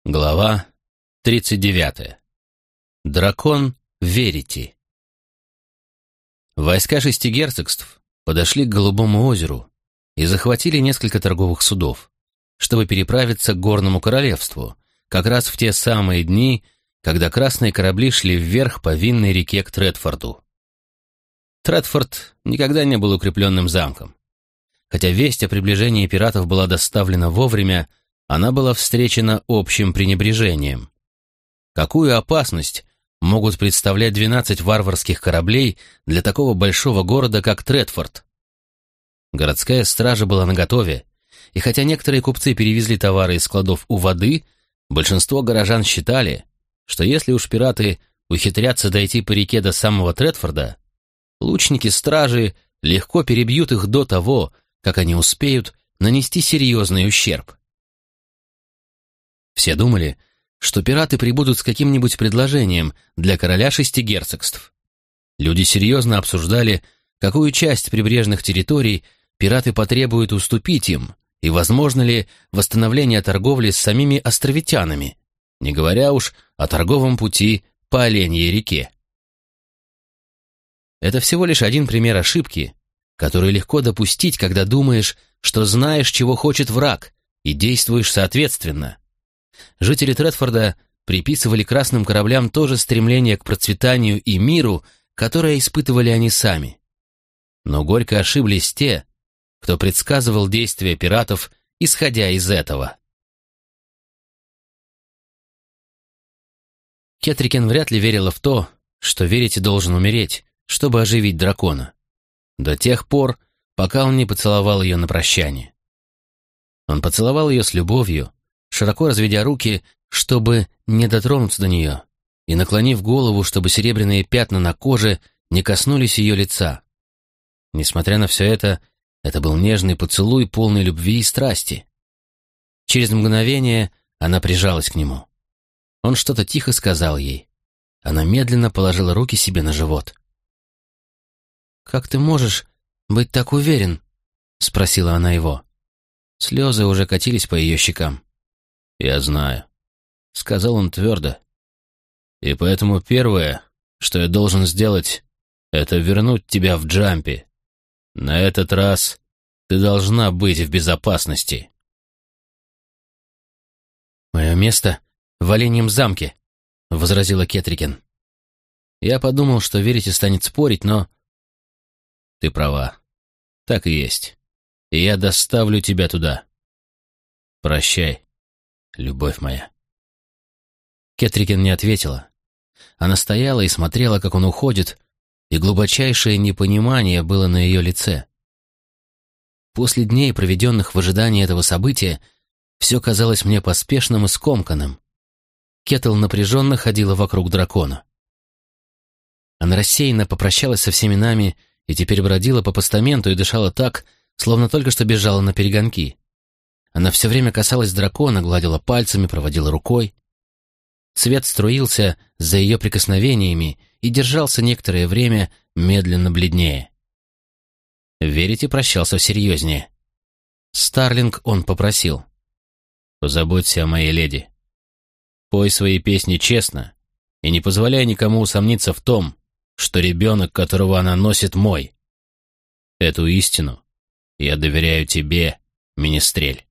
Глава 39. Дракон Верити. Войска 6 герцогств подошли к Голубому озеру и захватили несколько торговых судов, чтобы переправиться к Горному королевству, как раз в те самые дни, когда красные корабли шли вверх по винной реке к Тредфорду. Тредфорд никогда не был укрепленным замком. Хотя весть о приближении пиратов была доставлена вовремя, она была встречена общим пренебрежением. Какую опасность могут представлять 12 варварских кораблей для такого большого города, как Тредфорд? Городская стража была наготове, и хотя некоторые купцы перевезли товары из складов у воды, большинство горожан считали, что если уж пираты ухитрятся дойти по реке до самого Тредфорда, лучники стражи легко перебьют их до того, как они успеют нанести серьезный ущерб. Все думали, что пираты прибудут с каким-нибудь предложением для короля 6 герцогств. Люди серьезно обсуждали, какую часть прибрежных территорий пираты потребуют уступить им, и возможно ли восстановление торговли с самими островитянами, не говоря уж о торговом пути по Оленьей реке. Это всего лишь один пример ошибки, которую легко допустить, когда думаешь, что знаешь, чего хочет враг, и действуешь соответственно. Жители Тредфорда приписывали красным кораблям то же стремление к процветанию и миру, которое испытывали они сами. Но горько ошиблись те, кто предсказывал действия пиратов, исходя из этого. Кетрикен вряд ли верила в то, что Верити должен умереть, чтобы оживить дракона, до тех пор, пока он не поцеловал ее на прощание. Он поцеловал ее с любовью, широко разведя руки, чтобы не дотронуться до нее, и наклонив голову, чтобы серебряные пятна на коже не коснулись ее лица. Несмотря на все это был нежный поцелуй, полный любви и страсти. Через мгновение она прижалась к нему. Он что-то тихо сказал ей. Она медленно положила руки себе на живот. «Как ты можешь быть так уверен?» — спросила она его. Слезы уже катились по ее щекам. «Я знаю», — сказал он твердо. «И поэтому первое, что я должен сделать, это вернуть тебя в Джампи. На этот раз ты должна быть в безопасности». «Мое место в Оленьем замке», — возразила Кетрикен. Я подумал, что Верити станет спорить, но... «Ты права. Так и есть. И я доставлю тебя туда. Прощай, любовь моя». Кетрикен не ответила. Она стояла и смотрела, как он уходит, и глубочайшее непонимание было на ее лице. После дней, проведенных в ожидании этого события, все казалось мне поспешным и скомканным. Кетл напряженно ходила вокруг дракона. Она рассеянно попрощалась со всеми нами и теперь бродила по постаменту и дышала так, словно только что бежала на перегонки. Она все время касалась дракона, гладила пальцами, проводила рукой. Свет струился за ее прикосновениями и держался некоторое время, медленно бледнее. Верити прощался серьезнее. Старлинг он попросил: «Позаботься о моей леди. Пой свои песни честно и не позволяй никому усомниться в том, что ребенок, которого она носит, мой. Эту истину я доверяю тебе, Министрель».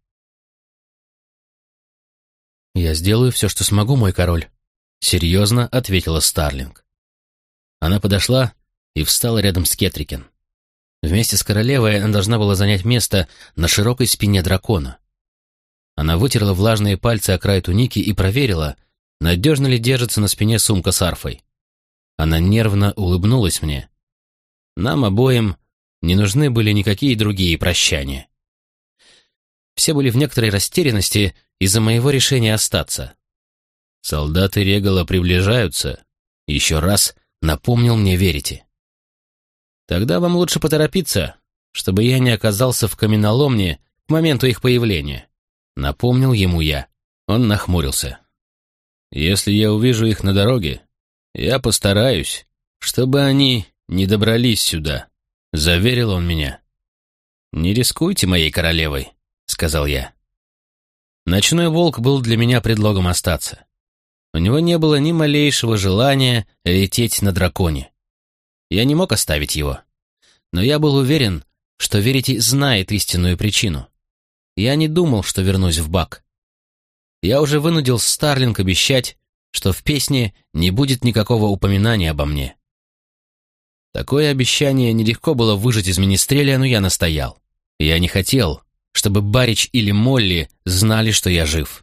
«Я сделаю все, что смогу, мой король», — серьезно ответила Старлинг. Она подошла и встала рядом с Кетрикен. Вместе с королевой она должна была занять место на широкой спине дракона. Она вытерла влажные пальцы о край туники и проверила, надежно ли держится на спине сумка с арфой. Она нервно улыбнулась мне. Нам обоим не нужны были никакие другие прощания. Все были в некоторой растерянности из-за моего решения остаться. «Солдаты Регала приближаются», — еще раз напомнил мне Верити. «Тогда вам лучше поторопиться, чтобы я не оказался в каменоломне к моменту их появления», — напомнил ему я. Он нахмурился. «Если я увижу их на дороге, я постараюсь, чтобы они не добрались сюда», — заверил он меня. «Не рискуйте моей королевой», — сказал я. Ночной волк был для меня предлогом остаться. У него не было ни малейшего желания лететь на драконе. Я не мог оставить его. Но я был уверен, что Верити знает истинную причину. Я не думал, что вернусь в Бак. Я уже вынудил Старлинг обещать, что в песне не будет никакого упоминания обо мне. Такое обещание нелегко было выжать из Министреля, но я настоял. Я не хотел, чтобы Барич или Молли знали, что я жив.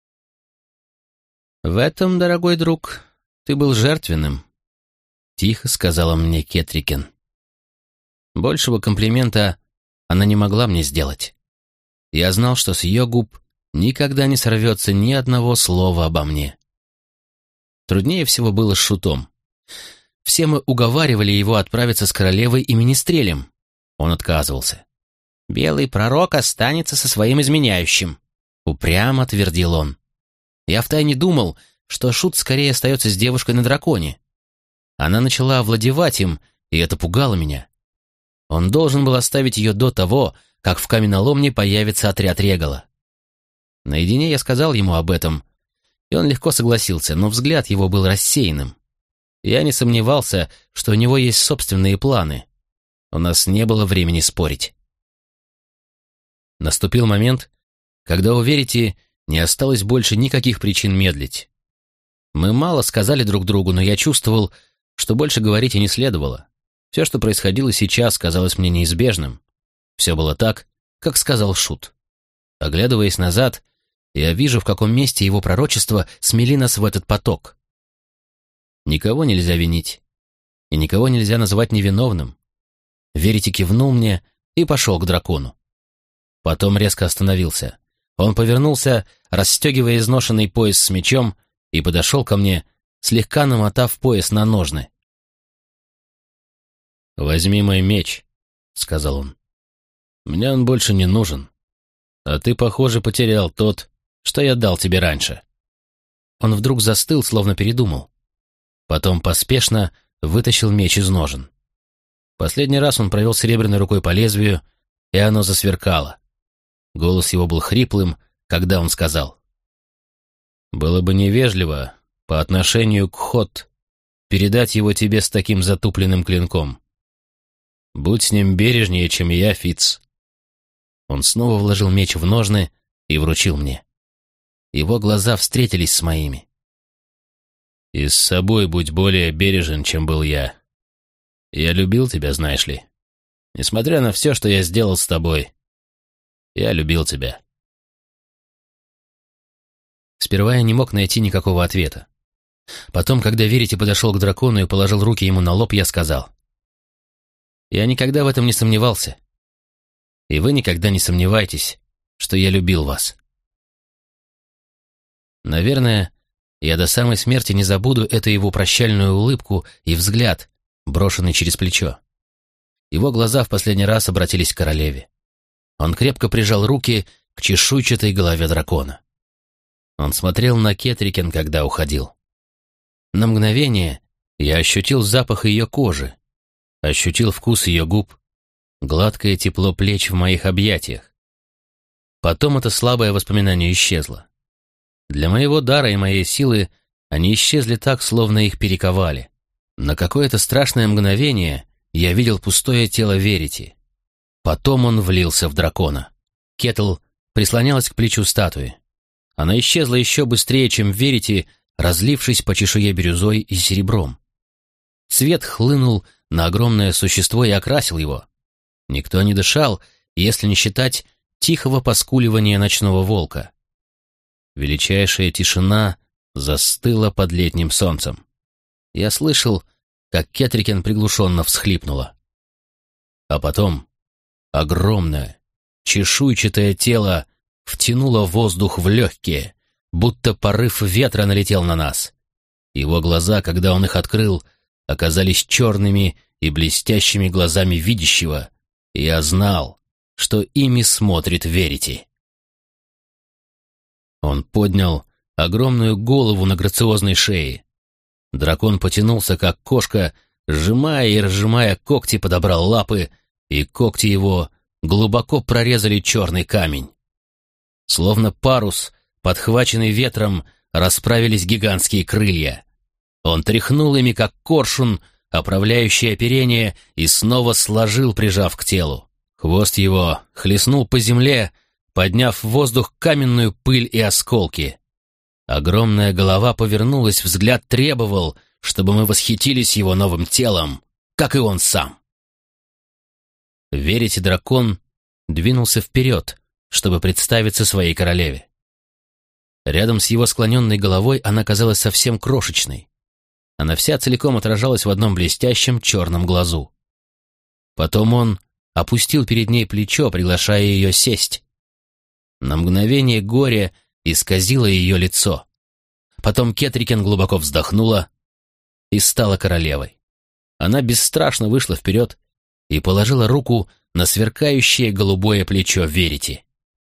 «В этом, дорогой друг, ты был жертвенным», — тихо сказала мне Кетрикен. Большего комплимента она не могла мне сделать. Я знал, что с ее губ никогда не сорвется ни одного слова обо мне. Труднее всего было с Шутом. Все мы уговаривали его отправиться с королевой и Министрелем. Он отказывался. «Белый пророк останется со своим изменяющим», — упрямо твердил он. Я втайне думал, что Шут скорее остается с девушкой на драконе. Она начала овладевать им, и это пугало меня. Он должен был оставить ее до того, как в каменоломне появится отряд Регала. Наедине я сказал ему об этом, и он легко согласился, но взгляд его был рассеянным. Я не сомневался, что у него есть собственные планы. У нас не было времени спорить. Наступил момент, когда у Верити не осталось больше никаких причин медлить. Мы мало сказали друг другу, но я чувствовал, что больше говорить и не следовало. Все, что происходило сейчас, казалось мне неизбежным. Все было так, как сказал Шут. Оглядываясь назад, я вижу, в каком месте его пророчества смели нас в этот поток. Никого нельзя винить, и никого нельзя называть невиновным. Верити кивнул мне и пошел к дракону. Потом резко остановился. Он повернулся, расстегивая изношенный пояс с мечом, и подошел ко мне, слегка намотав пояс на ножны. «Возьми мой меч», — сказал он. «Мне он больше не нужен. А ты, похоже, потерял тот, что я дал тебе раньше». Он вдруг застыл, словно передумал. Потом поспешно вытащил меч из ножен. Последний раз он провел серебряной рукой по лезвию, и оно засверкало. Голос его был хриплым, когда он сказал: «Было бы невежливо по отношению к Хот передать его тебе с таким затупленным клинком. Будь с ним бережнее, чем я, Фитц». Он снова вложил меч в ножны и вручил мне. Его глаза встретились с моими. «И с собой будь более бережен, чем был я. Я любил тебя, знаешь ли. Несмотря на все, что я сделал с тобой, я любил тебя». Сперва я не мог найти никакого ответа. Потом, когда Верити подошел к дракону и положил руки ему на лоб, я сказал: «Я никогда в этом не сомневался. И вы никогда не сомневайтесь, что я любил вас». Наверное, я до самой смерти не забуду эту его прощальную улыбку и взгляд, брошенный через плечо. Его глаза в последний раз обратились к королеве. Он крепко прижал руки к чешуйчатой голове дракона. Он смотрел на Кетрикен, когда уходил. На мгновение я ощутил запах ее кожи, ощутил вкус ее губ, гладкое тепло плеч в моих объятиях. Потом это слабое воспоминание исчезло. Для моего дара и моей силы они исчезли так, словно их перековали. На какое-то страшное мгновение я видел пустое тело Верити. Потом он влился в дракона. Кетл прислонялась к плечу статуи. Она исчезла еще быстрее, чем Верити, разлившись по чешуе бирюзой и серебром. Свет хлынул на огромное существо и окрасил его. Никто не дышал, если не считать тихого поскуливания ночного волка. Величайшая тишина застыла под летним солнцем. Я слышал, как Кетрикен приглушенно всхлипнула. А потом огромное, чешуйчатое тело втянуло воздух в легкие, будто порыв ветра налетел на нас. Его глаза, когда он их открыл, оказались черными и блестящими глазами видящего, и я знал, что ими смотрит Верити. Он поднял огромную голову на грациозной шее. Дракон потянулся, как кошка, сжимая и разжимая когти, подобрал лапы, и когти его глубоко прорезали черный камень. Словно парус, подхваченный ветром, расправились гигантские крылья. Он тряхнул ими, как коршун, оправляющий оперение, и снова сложил, прижав к телу. Хвост его хлестнул по земле, подняв в воздух каменную пыль и осколки. Огромная голова повернулась, взгляд требовал, чтобы мы восхитились его новым телом, как и он сам. Верите, дракон двинулся вперед, чтобы представиться своей королеве. Рядом с его склоненной головой она казалась совсем крошечной. Она вся целиком отражалась в одном блестящем черном глазу. Потом он опустил перед ней плечо, приглашая ее сесть. На мгновение горе исказило ее лицо. Потом Кетрикен глубоко вздохнула и стала королевой. Она бесстрашно вышла вперед и положила руку на сверкающее голубое плечо Верити.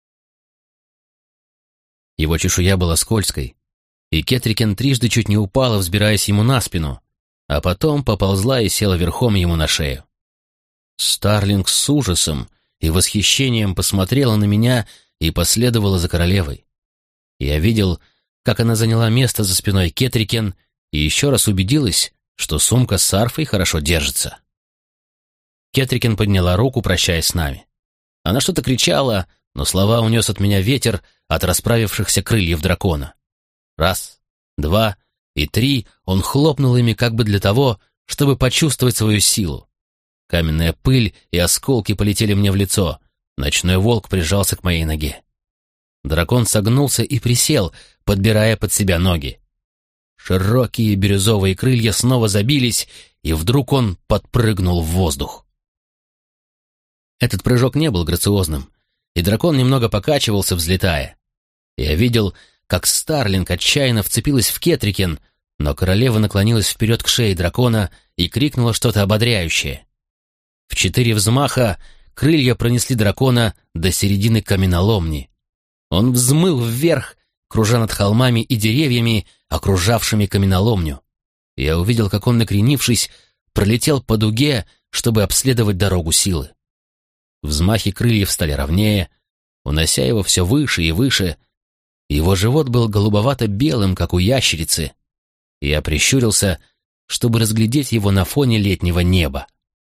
Его чешуя была скользкой, и Кетрикен трижды чуть не упала, взбираясь ему на спину, а потом поползла и села верхом ему на шею. Старлинг с ужасом и восхищением посмотрела на меня и последовала за королевой. Я видел, как она заняла место за спиной Кетрикен и еще раз убедилась, что сумка с арфой хорошо держится. Кетрикен подняла руку, прощаясь с нами. Она что-то кричала, но слова унес от меня ветер от расправившихся крыльев дракона. Раз, два и три он хлопнул ими как бы для того, чтобы почувствовать свою силу. Каменная пыль и осколки полетели мне в лицо. Ночной волк прижался к моей ноге. Дракон согнулся и присел, подбирая под себя ноги. Широкие бирюзовые крылья снова забились, и вдруг он подпрыгнул в воздух. Этот прыжок не был грациозным, и дракон немного покачивался, взлетая. Я видел, как Старлинг отчаянно вцепилась в Кетрикен, но королева наклонилась вперед к шее дракона и крикнула что-то ободряющее. В 4 взмаха крылья пронесли дракона до середины каменоломни. Он взмыл вверх, кружа над холмами и деревьями, окружавшими каменоломню. Я увидел, как он, накренившись, пролетел по дуге, чтобы обследовать дорогу силы. Взмахи крыльев стали ровнее, унося его все выше и выше. Его живот был голубовато-белым, как у ящерицы. Я прищурился, чтобы разглядеть его на фоне летнего неба.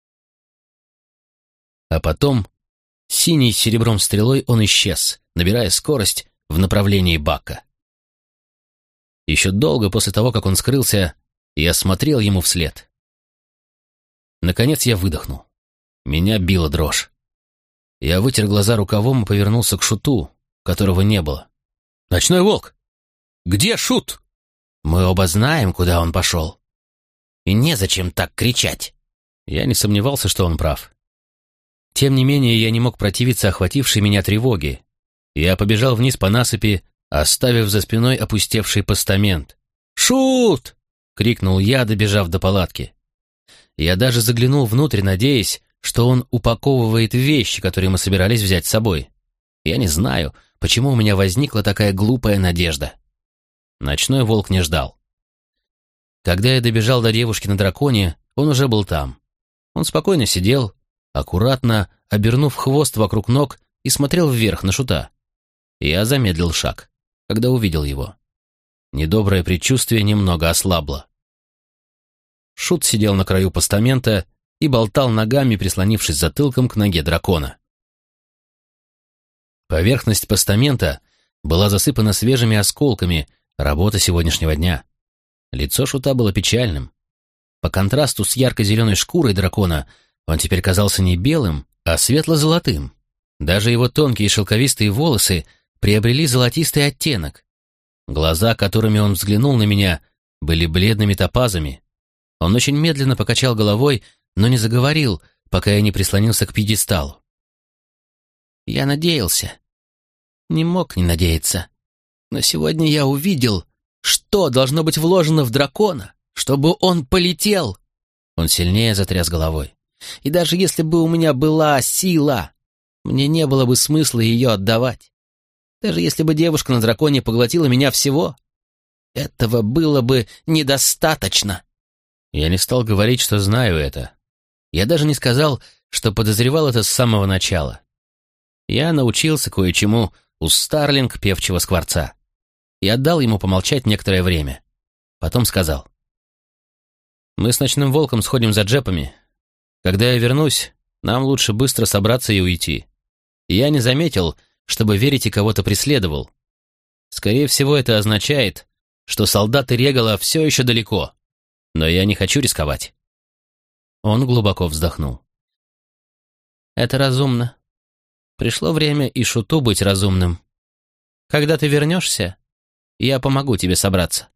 А потом, синей с серебром стрелой, он исчез, набирая скорость в направлении Бака. Еще долго после того, как он скрылся, я смотрел ему вслед. Наконец я выдохнул. Меня била дрожь. Я вытер глаза рукавом и повернулся к Шуту, которого не было. «Ночной волк! Где Шут?» «Мы оба знаем, куда он пошел. И незачем так кричать». Я не сомневался, что он прав. Тем не менее, я не мог противиться охватившей меня тревоге. Я побежал вниз по насыпи, оставив за спиной опустевший постамент. «Шут!» — крикнул я, добежав до палатки. Я даже заглянул внутрь, надеясь, что он упаковывает вещи, которые мы собирались взять с собой. Я не знаю, почему у меня возникла такая глупая надежда. Ночной волк не ждал. Когда я добежал до девушки на драконе, он уже был там. Он спокойно сидел, аккуратно обернув хвост вокруг ног, и смотрел вверх на Шута. Я замедлил шаг, когда увидел его. Недоброе предчувствие немного ослабло. Шут сидел на краю постамента и болтал ногами, прислонившись затылком к ноге дракона. Поверхность постамента была засыпана свежими осколками, работа сегодняшнего дня. Лицо Шута было печальным. По контрасту с ярко-зеленой шкурой дракона он теперь казался не белым, а светло-золотым. Даже его тонкие шелковистые волосы приобрели золотистый оттенок. Глаза, которыми он взглянул на меня, были бледными топазами. Он очень медленно покачал головой, но не заговорил, пока я не прислонился к пьедесталу. Я надеялся. Не мог не надеяться. Но сегодня я увидел, что должно быть вложено в дракона, чтобы он полетел. Он сильнее затряс головой. И даже если бы у меня была сила, мне не было бы смысла ее отдавать. Даже если бы девушка на драконе поглотила меня всего, этого было бы недостаточно. Я не стал говорить, что знаю это. Я даже не сказал, что подозревал это с самого начала. Я научился кое-чему у Старлинг певчего скворца, и отдал ему помолчать некоторое время. Потом сказал: «Мы с ночным волком сходим за джепами. Когда я вернусь, нам лучше быстро собраться и уйти. Я не заметил, чтобы Верити кого-то преследовал. Скорее всего, это означает, что солдаты Регала все еще далеко, но я не хочу рисковать». Он глубоко вздохнул. «Это разумно. Пришло время и Шуту быть разумным. Когда ты вернешься, я помогу тебе собраться».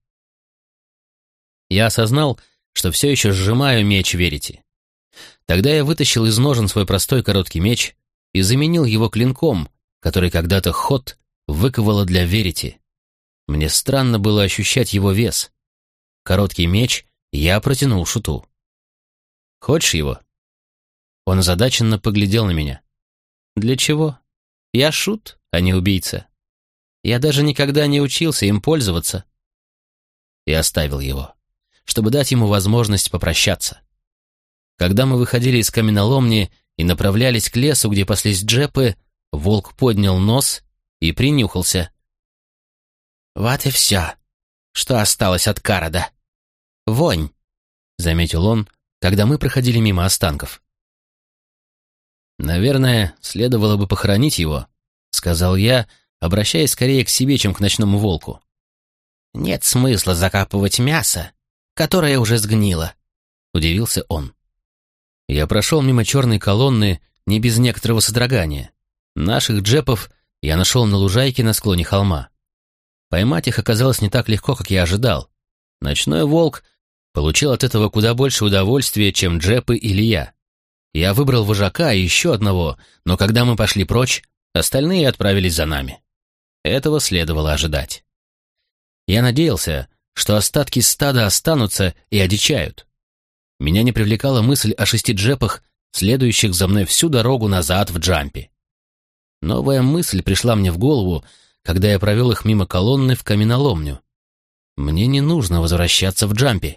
Я осознал, что все еще сжимаю меч Верити. Тогда я вытащил из ножен свой простой короткий меч и заменил его клинком, который когда-то Хот выковала для Верити. Мне странно было ощущать его вес. Короткий меч я протянул Шуту. «Хочешь его?» Он озадаченно поглядел на меня. «Для чего? Я шут, а не убийца. Я даже никогда не учился им пользоваться». И оставил его, чтобы дать ему возможность попрощаться. Когда мы выходили из каменоломни и направлялись к лесу, где паслись джепы, волк поднял нос и принюхался. «Вот и все, что осталось от Карада. Вонь», — заметил он, когда мы проходили мимо останков. «Наверное, следовало бы похоронить его», — сказал я, обращаясь скорее к себе, чем к ночному волку. «Нет смысла закапывать мясо, которое уже сгнило», — удивился он. Я прошел мимо черной колонны не без некоторого содрогания. Наших джепов я нашел на лужайке на склоне холма. Поймать их оказалось не так легко, как я ожидал. Ночной волк получил от этого куда больше удовольствия, чем джепы или я. Я выбрал вожака и еще одного, но когда мы пошли прочь, остальные отправились за нами. Этого следовало ожидать. Я надеялся, что остатки стада останутся и одичают. Меня не привлекала мысль о 6 джепах, следующих за мной всю дорогу назад в Джампи. Новая мысль пришла мне в голову, когда я провел их мимо колонны в каменоломню. Мне не нужно возвращаться в Джампи.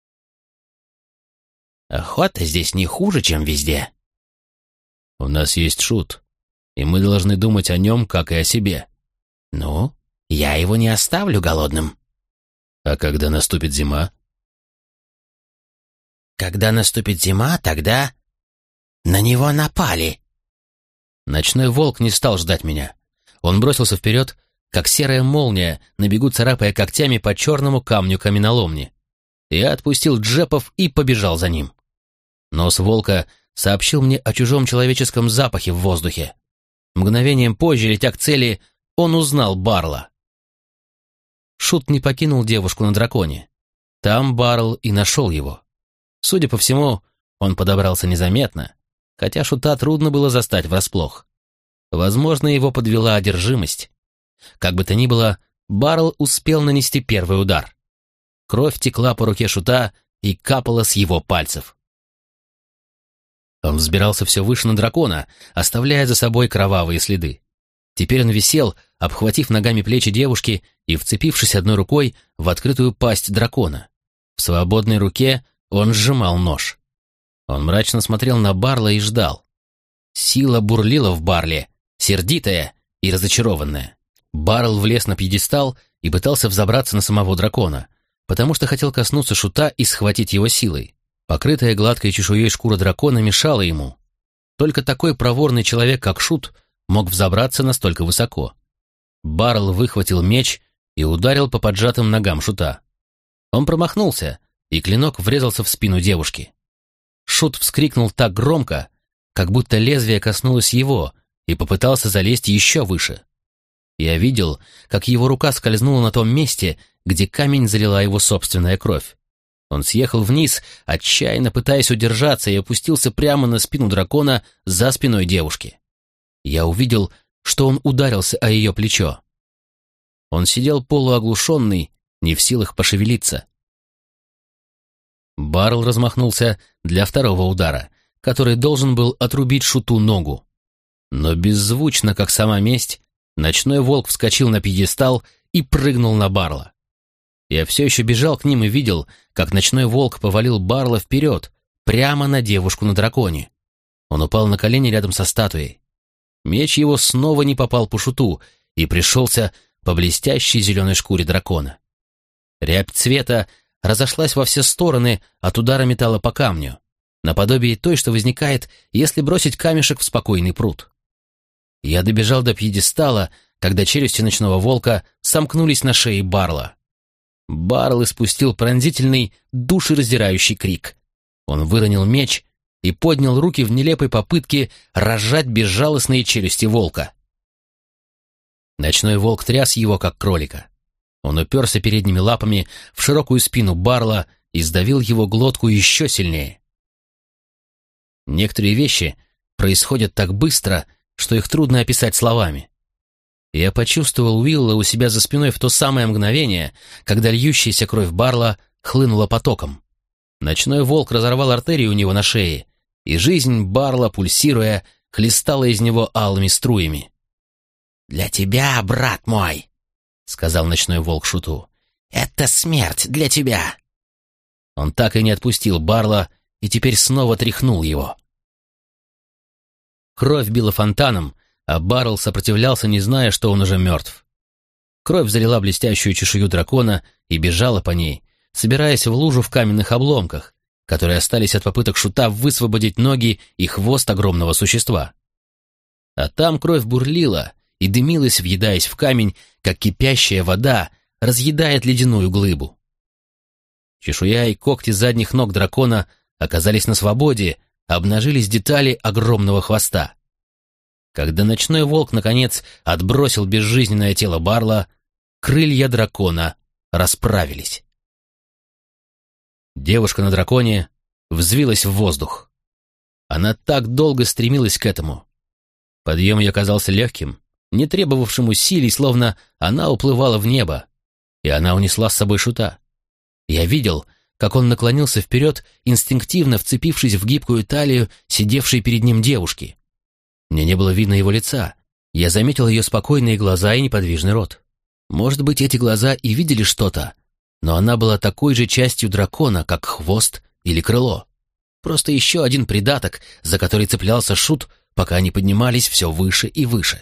«Охота здесь не хуже, чем везде». «У нас есть Шут, и мы должны думать о нем, как и о себе». «Ну, я его не оставлю голодным». «А когда наступит зима?» «Когда наступит зима, тогда на него напали». Ночной волк не стал ждать меня. Он бросился вперед, как серая молния, на бегу царапая когтями по черному камню каменоломни. Я отпустил джепов и побежал за ним. Нос волка сообщил мне о чужом человеческом запахе в воздухе. Мгновением позже, летя к цели, он узнал Барла. Шут не покинул девушку на драконе. Там Барл и нашел его. Судя по всему, он подобрался незаметно, хотя Шута трудно было застать врасплох. Возможно, его подвела одержимость. Как бы то ни было, Барл успел нанести первый удар. Кровь текла по руке Шута и капала с его пальцев. Он взбирался все выше на дракона, оставляя за собой кровавые следы. Теперь он висел, обхватив ногами плечи девушки и вцепившись одной рукой в открытую пасть дракона. В свободной руке он сжимал нож. Он мрачно смотрел на Барла и ждал. Сила бурлила в Барле, сердитая и разочарованная. Барл влез на пьедестал и пытался взобраться на самого дракона, потому что хотел коснуться Шута и схватить его силой. Покрытая гладкой чешуей шкура дракона мешала ему. Только такой проворный человек, как Шут, мог взобраться настолько высоко. Барл выхватил меч и ударил по поджатым ногам Шута. Он промахнулся, и клинок врезался в спину девушки. Шут вскрикнул так громко, как будто лезвие коснулось его, и попытался залезть еще выше. Я видел, как его рука скользнула на том месте, где камень залила его собственная кровь. Он съехал вниз, отчаянно пытаясь удержаться, и опустился прямо на спину дракона за спиной девушки. Я увидел, что он ударился о ее плечо. Он сидел полуоглушенный, не в силах пошевелиться. Барл размахнулся для второго удара, который должен был отрубить Шуту ногу. Но беззвучно, как сама месть, ночной волк вскочил на пьедестал и прыгнул на Барла. Я все еще бежал к ним и видел, как ночной волк повалил Барла вперед, прямо на девушку на драконе. Он упал на колени рядом со статуей. Меч его снова не попал по Шуту, и пришелся по блестящей зеленой шкуре дракона. Рябь цвета разошлась во все стороны от удара металла по камню, наподобие той, что возникает, если бросить камешек в спокойный пруд. Я добежал до пьедестала, когда челюсти ночного волка сомкнулись на шее Барла. Барл испустил пронзительный, душераздирающий крик. Он выронил меч и поднял руки в нелепой попытке разжать безжалостные челюсти волка. Ночной волк тряс его, как кролика. Он уперся передними лапами в широкую спину Барла и сдавил его глотку еще сильнее. Некоторые вещи происходят так быстро, что их трудно описать словами. Я почувствовал Уилла у себя за спиной в то самое мгновение, когда льющаяся кровь Барла хлынула потоком. Ночной волк разорвал артерию у него на шее, и жизнь Барла, пульсируя, хлестала из него алыми струями. «Для тебя, брат мой!» — сказал ночной волк шуту. «Это смерть для тебя!» Он так и не отпустил Барла и теперь снова тряхнул его. Кровь била фонтаном, а Барл сопротивлялся, не зная, что он уже мертв. Кровь залила блестящую чешую дракона и бежала по ней, собираясь в лужу в каменных обломках, которые остались от попыток шута высвободить ноги и хвост огромного существа. А там кровь бурлила и дымилась, въедаясь в камень, как кипящая вода разъедает ледяную глыбу. Чешуя и когти задних ног дракона оказались на свободе, обнажились детали огромного хвоста. Когда ночной волк, наконец, отбросил безжизненное тело Барла, крылья дракона расправились. Девушка на драконе взвилась в воздух. Она так долго стремилась к этому. Подъем ее казался легким, не требовавшим усилий, словно она уплывала в небо, и она унесла с собой шута. Я видел, как он наклонился вперед, инстинктивно вцепившись в гибкую талию сидевшей перед ним девушки. Мне не было видно его лица. Я заметил ее спокойные глаза и неподвижный рот. Может быть, эти глаза и видели что-то, но она была такой же частью дракона, как хвост или крыло. Просто еще один придаток, за который цеплялся шут, пока они поднимались все выше и выше.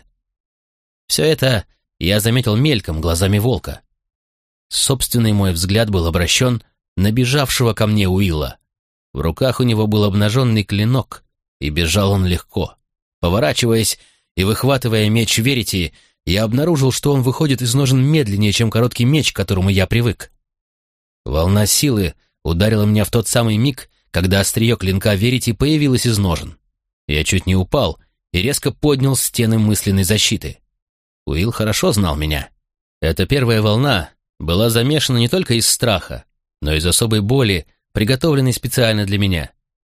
Все это я заметил мельком глазами волка. Собственный мой взгляд был обращен на бежавшего ко мне Уилла. В руках у него был обнаженный клинок, и бежал он легко. Поворачиваясь и выхватывая меч Верити, я обнаружил, что он выходит из ножен медленнее, чем короткий меч, к которому я привык. Волна силы ударила меня в тот самый миг, когда острие клинка Верити появилось из ножен. Я чуть не упал и резко поднял стены мысленной защиты. Уилл хорошо знал меня. Эта первая волна была замешана не только из страха, но из особой боли, приготовленной специально для меня.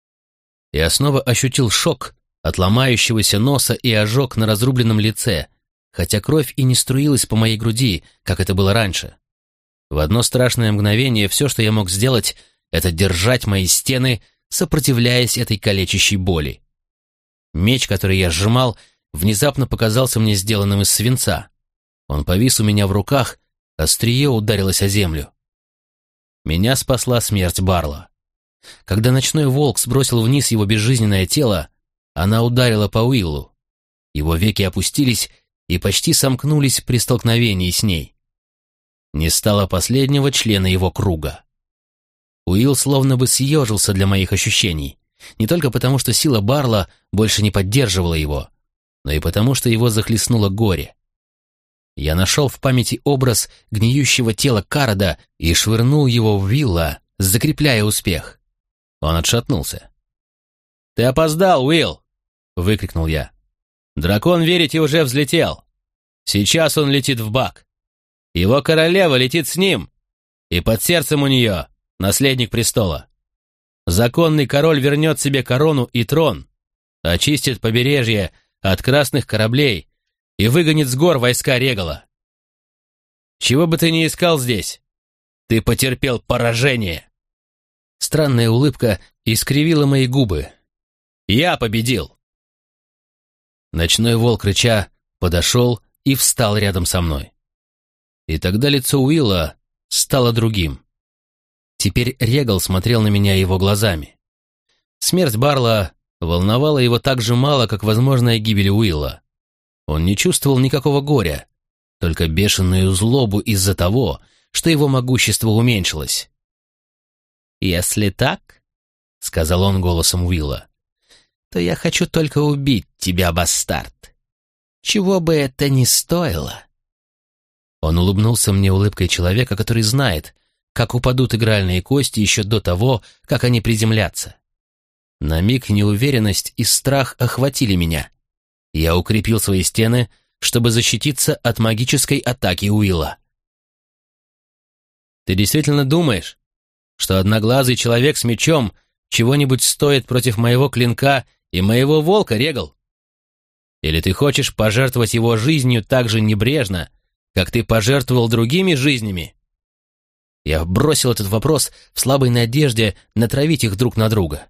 Я снова ощутил шок от ломающегося носа и ожог на разрубленном лице, хотя кровь и не струилась по моей груди, как это было раньше. В одно страшное мгновение все, что я мог сделать, это держать мои стены, сопротивляясь этой калечащей боли. Меч, который я сжимал, внезапно показался мне сделанным из свинца. Он повис у меня в руках, острие ударилось о землю. Меня спасла смерть Барла. Когда ночной волк сбросил вниз его безжизненное тело, она ударила по Уиллу. Его веки опустились и почти сомкнулись при столкновении с ней. Не стало последнего члена его круга. Уилл словно бы съежился для моих ощущений, не только потому, что сила Барла больше не поддерживала его, но и потому, что его захлестнуло горе. Я нашел в памяти образ гниющего тела Карада и швырнул его в Уилла, закрепляя успех. Он отшатнулся. «Ты опоздал, Уилл!» — выкрикнул я. «Дракон Верити уже взлетел. Сейчас он летит в Бак. Его королева летит с ним, и под сердцем у нее наследник престола. Законный король вернет себе корону и трон, очистит побережье от красных кораблей и выгонит с гор войска Регала. Чего бы ты ни искал здесь, ты потерпел поражение». Странная улыбка искривила мои губы. «Я победил!» Ночной волк, рыча, подошел и встал рядом со мной. И тогда лицо Уилла стало другим. Теперь Регал смотрел на меня его глазами. Смерть Барла волновала его так же мало, как возможная гибель Уилла. Он не чувствовал никакого горя, только бешеную злобу из-за того, что его могущество уменьшилось. «Если так, — сказал он голосом Уилла, — то я хочу только убить тебя, бастард. Чего бы это ни стоило». Он улыбнулся мне улыбкой человека, который знает, как упадут игральные кости еще до того, как они приземлятся. На миг неуверенность и страх охватили меня. Я укрепил свои стены, чтобы защититься от магической атаки Уилла. «Ты действительно думаешь, что одноглазый человек с мечом чего-нибудь стоит против моего клинка и моего волка, Регал? Или ты хочешь пожертвовать его жизнью так же небрежно, как ты пожертвовал другими жизнями?» Я бросил этот вопрос в слабой надежде натравить их друг на друга.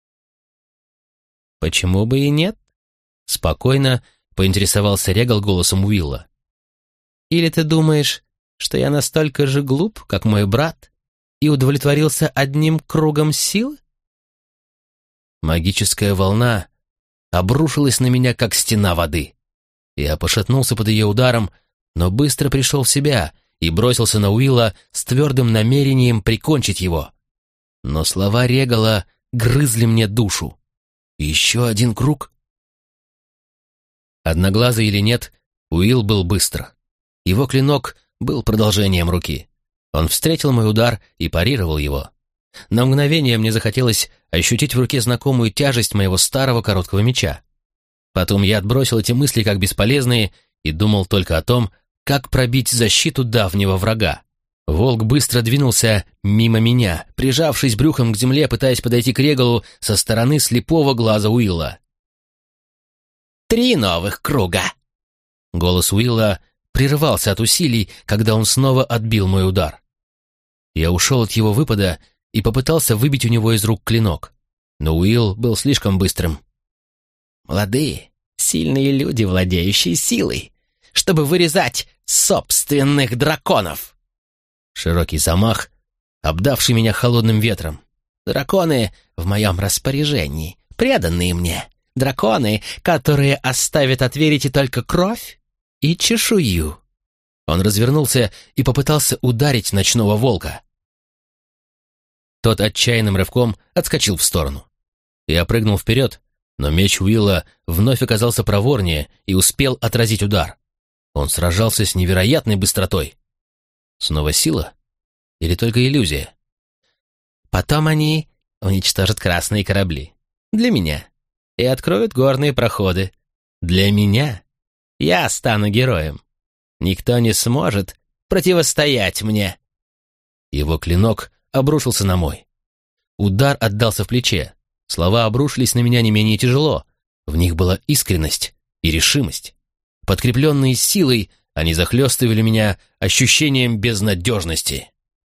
«Почему бы и нет?» — спокойно поинтересовался Регал голосом Уилла. «Или ты думаешь, что я настолько же глуп, как мой брат, и удовлетворился одним кругом силы?» Магическая волна обрушилась на меня, как стена воды. Я пошатнулся под ее ударом, но быстро пришел в себя и бросился на Уилла с твердым намерением прикончить его. Но слова Регала грызли мне душу. Еще один круг? Одноглазый или нет, Уилл был быстро. Его клинок был продолжением руки. Он встретил мой удар и парировал его. На мгновение мне захотелось ощутить в руке знакомую тяжесть моего старого короткого меча. Потом я отбросил эти мысли как бесполезные и думал только о том, как пробить защиту давнего врага. Волк быстро двинулся мимо меня, прижавшись брюхом к земле, пытаясь подойти к Регалу со стороны слепого глаза Уилла. 3 новых круга!» Голос Уилла прерывался от усилий, когда он снова отбил мой удар. Я ушел от его выпада и попытался выбить у него из рук клинок, но Уилл был слишком быстрым. «Молодые, сильные люди, владеющие силой, чтобы вырезать собственных драконов!» Широкий замах, обдавший меня холодным ветром. «Драконы в моем распоряжении, преданные мне. Драконы, которые оставят от Верити только кровь и чешую». Он развернулся и попытался ударить ночного волка. Тот отчаянным рывком отскочил в сторону. Я прыгнул вперед, но меч Уилла вновь оказался проворнее и успел отразить удар. Он сражался с невероятной быстротой. Снова сила? Или только иллюзия? «Потом они уничтожат красные корабли. Для меня. И откроют горные проходы. Для меня. Я стану героем. Никто не сможет противостоять мне». Его клинок обрушился на мой. Удар отдался в плече. Слова обрушились на меня не менее тяжело. В них была искренность и решимость. Подкрепленные силой, они захлестывали меня ощущением безнадежности.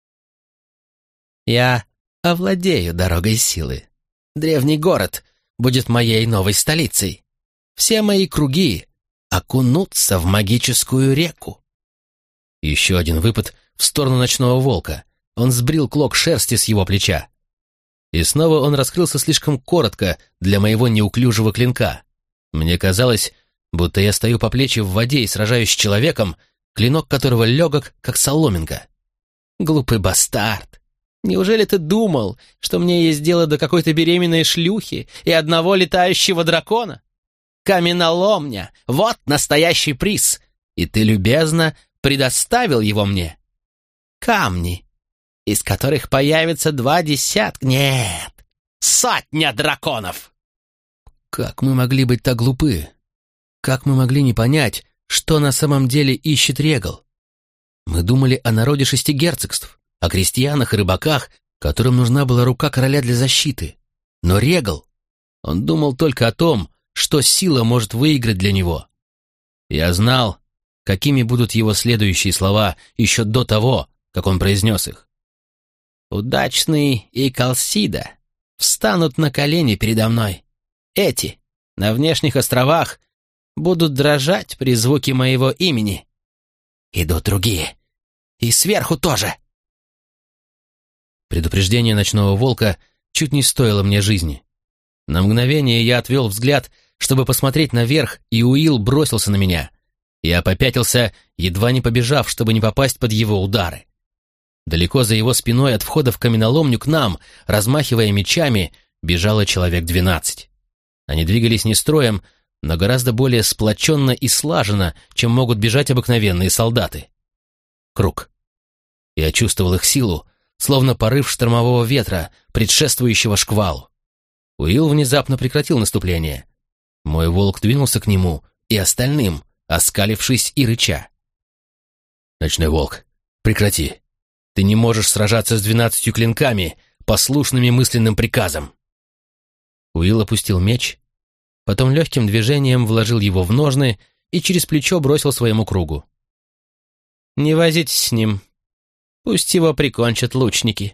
«Я овладею дорогой силы. Древний город будет моей новой столицей. Все мои круги окунутся в магическую реку». Еще один выпад в сторону ночного волка. Он сбрил клок шерсти с его плеча. И снова он раскрылся слишком коротко для моего неуклюжего клинка. Мне казалось, будто я стою по плечи в воде и сражаюсь с человеком, клинок которого легок, как соломинка. «Глупый бастард! Неужели ты думал, что мне есть дело до какой-то беременной шлюхи и одного летающего дракона? Каменоломня — вот настоящий приз, и ты любезно предоставил его мне. Камни, из которых появится 20, нет, 100 драконов!» Как мы могли быть так глупы? Как мы могли не понять, что на самом деле ищет Регал? Мы думали о народе 6 герцогств, о крестьянах и рыбаках, которым нужна была рука короля для защиты. Но Регал, он думал только о том, что сила может выиграть для него. Я знал, какими будут его следующие слова еще до того, как он произнес их. «Удачный и Калсида встанут на колени передо мной. Эти, на внешних островах, будут дрожать при звуке моего имени. Идут другие. И сверху тоже». Предупреждение ночного волка чуть не стоило мне жизни. На мгновение я отвел взгляд, чтобы посмотреть наверх, и Уилл бросился на меня. Я попятился, едва не побежав, чтобы не попасть под его удары. Далеко за его спиной от входа в каменоломню к нам, размахивая мечами, бежало человек 12. Они двигались не строем, но гораздо более сплоченно и слаженно, чем могут бежать обыкновенные солдаты. Круг. Я чувствовал их силу, словно порыв штормового ветра, предшествующего шквалу. Уилл внезапно прекратил наступление. Мой волк двинулся к нему и остальным, оскалившись и рыча. «Ночной волк, прекрати. Ты не можешь сражаться с 12 клинками, послушными мысленным приказам». Уилл опустил меч, потом легким движением вложил его в ножны и через плечо бросил своему кругу. «Не возитесь с ним. Пусть его прикончат лучники».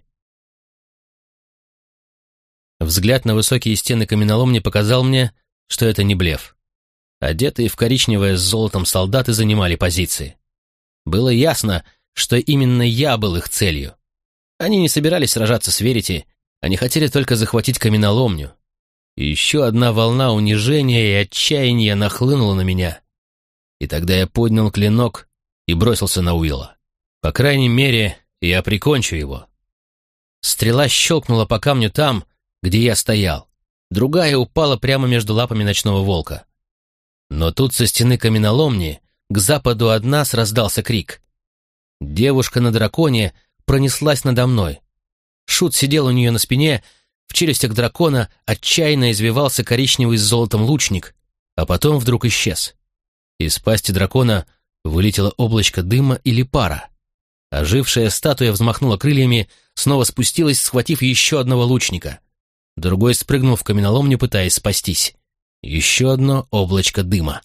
Взгляд на высокие стены каменоломни показал мне, что это не блеф. Одетые в коричневое с золотом солдаты занимали позиции. Было ясно, что именно я был их целью. Они не собирались сражаться с Верити, они хотели только захватить каменоломню. И еще одна волна унижения и отчаяния нахлынула на меня. И тогда я поднял клинок и бросился на Уилла. По крайней мере, я прикончу его. Стрела щелкнула по камню там, где я стоял. Другая упала прямо между лапами ночного волка. Но тут со стены каменоломни к западу от нас раздался крик. Девушка на драконе пронеслась надо мной. Шут сидел у нее на спине, в челюстях дракона отчаянно извивался коричневый с золотом лучник, а потом вдруг исчез. Из пасти дракона вылетело облачко дыма или пара. Ожившая статуя взмахнула крыльями, снова спустилась, схватив еще одного лучника. Другой спрыгнул в каменоломню, пытаясь спастись. Еще одно облачко дыма.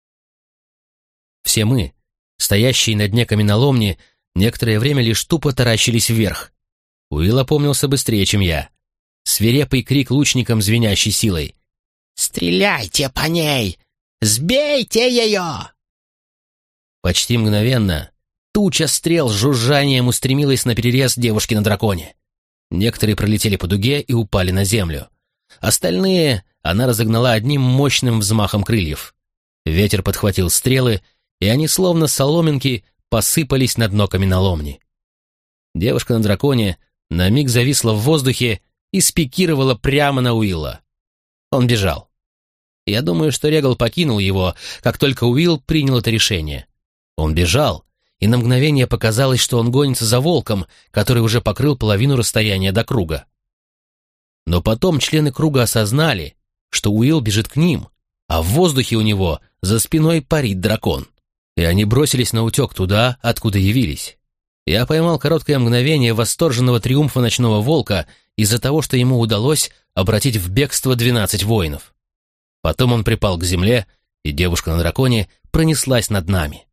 Все мы, стоящие на дне каменоломни, некоторое время лишь тупо таращились вверх. Уилл опомнился быстрее, чем я. Свирепый крик лучникам, звенящий силой. «Стреляйте по ней! Сбейте ее!» Почти мгновенно туча стрел с жужжанием устремилась наперерез девушки на драконе. Некоторые пролетели по дуге и упали на землю. Остальные она разогнала одним мощным взмахом крыльев. Ветер подхватил стрелы, и они, словно соломинки, посыпались на дно каменоломни. Девушка на драконе на миг зависла в воздухе и спикировала прямо на Уилла. Он бежал. Я думаю, что Регал покинул его, как только Уилл принял это решение. Он бежал, и на мгновение показалось, что он гонится за волком, который уже покрыл половину расстояния до круга. Но потом члены круга осознали, что Уилл бежит к ним, а в воздухе у него за спиной парит дракон. И они бросились наутек туда, откуда явились. Я поймал короткое мгновение восторженного триумфа ночного волка из-за того, что ему удалось обратить в бегство 12 воинов. Потом он припал к земле, и девушка на драконе пронеслась над нами.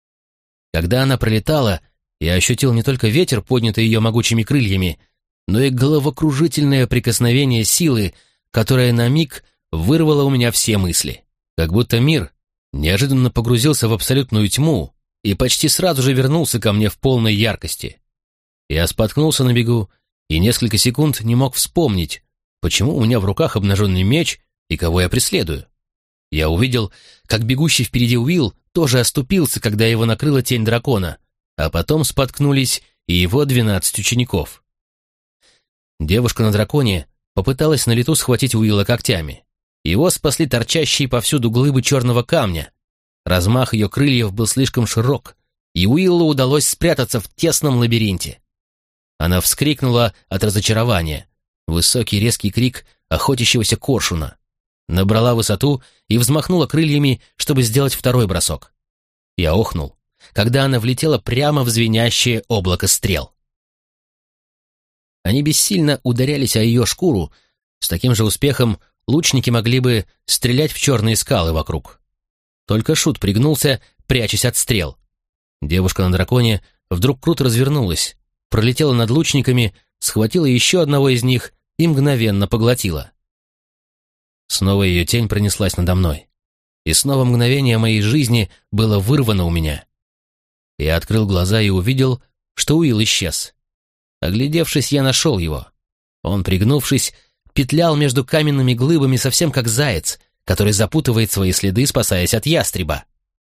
Когда она пролетала, я ощутил не только ветер, поднятый ее могучими крыльями, но и головокружительное прикосновение силы, которое на миг вырвало у меня все мысли. Как будто мир неожиданно погрузился в абсолютную тьму и почти сразу же вернулся ко мне в полной яркости. Я споткнулся на бегу и несколько секунд не мог вспомнить, почему у меня в руках обнаженный меч и кого я преследую. Я увидел, как бегущий впереди Уилл тоже оступился, когда его накрыла тень дракона, а потом споткнулись и его 12 учеников. Девушка на драконе попыталась на лету схватить Уилла когтями. Его спасли торчащие повсюду глыбы черного камня. Размах ее крыльев был слишком широк, и Уиллу удалось спрятаться в тесном лабиринте. Она вскрикнула от разочарования. Высокий резкий крик охотящегося коршуна. Набрала высоту и взмахнула крыльями, чтобы сделать второй бросок. Я охнул, когда она влетела прямо в звенящее облако стрел. Они бессильно ударялись о ее шкуру. С таким же успехом лучники могли бы стрелять в черные скалы вокруг. Только Шут пригнулся, прячась от стрел. Девушка на драконе вдруг круто развернулась, пролетела над лучниками, схватила еще одного из них и мгновенно поглотила. Снова ее тень пронеслась надо мной. И снова мгновение моей жизни было вырвано у меня. Я открыл глаза и увидел, что Уилл исчез. Оглядевшись, я нашел его. Он, пригнувшись, петлял между каменными глыбами совсем как заяц, который запутывает свои следы, спасаясь от ястреба.